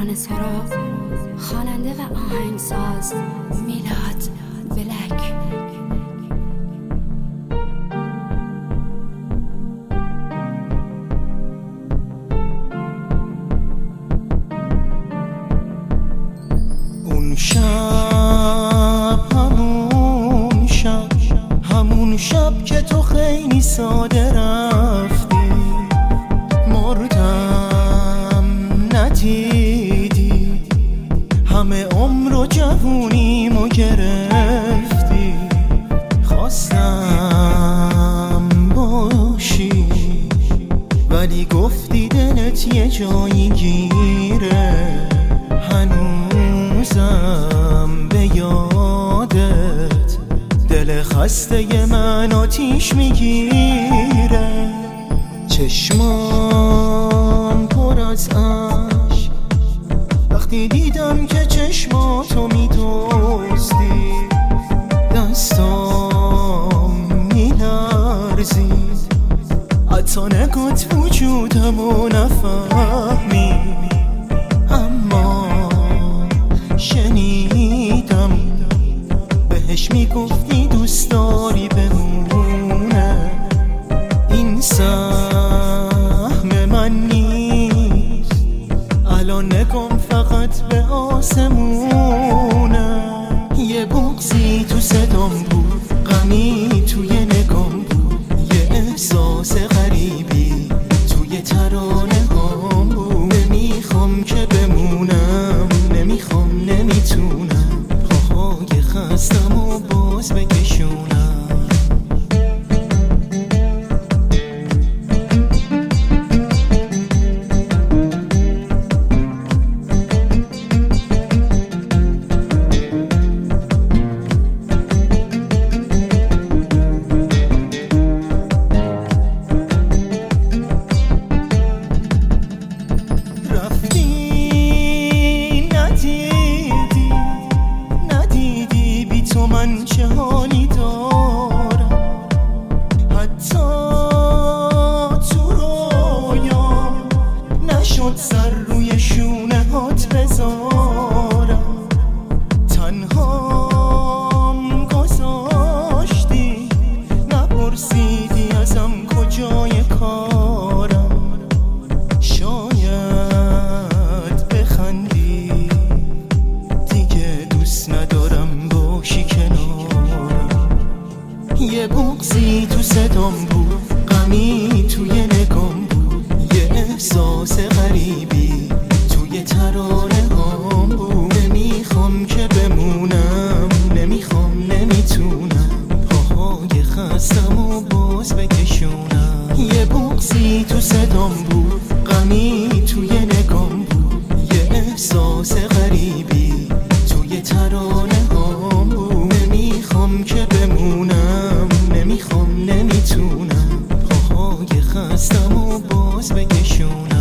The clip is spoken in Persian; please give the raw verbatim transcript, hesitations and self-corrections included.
ترانه سرا، خواننده و آهنگساز میلاد بلک. اون شب همون شب همون شب که تو خیلی ساده رفتی، مردم ندیدی، همه عمر و جوونیمو گرفتی. خواستم باشی ولی گفتی دلت یه جایی گیره. هنوزم به یادت دل خسته من آتیش میگیره. چشمام پر از اشک وقتی دیدم که چشماتو میدزدی. دستام میلرزید، حتی نگات وجودمو نفهمید. اما شنیدم بهش میگفتی دوست داری بمونه. این سهم من نیست، الان نگم فقط به آسمونه. یه بغضی تو صدام بود، غمی توی نگام بود، یه احساس غریبی توی ترانه هام بود. نمیخوام که بمونم، نمیخوام، نمیتونم پاهای خستم و باز بکشونم. من چه حالی دارم، حتی تو رویام نشد سر روی شونه هات بذارم. تنهام گذاشتی، نپرسیدی ازم کجای کارم. شاید بخندی، دیگه دوست ندارم باشی کنارم. یه بغضی تو صدام بود، غمی توی نگام بود، یه احساس غریبی توی ترانه هام بود. نمیخوام که بمونم، نمیخوام، نمیتونم پاهای خستم و باز بکشونم. یه بغضی تو صدام بود، غمی توی نگام بود، یه احساس غریبی توی ترانه هام بود. نمیخوام که بمونم، نمیخوام، نمیتونم پاهای خستم و باز بکشونم.